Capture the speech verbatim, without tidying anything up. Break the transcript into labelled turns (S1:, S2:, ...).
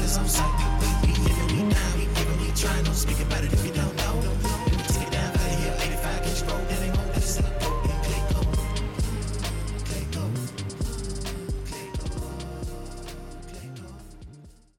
S1: on sight. We giving, we down, we giving, we trying, don't speak about it.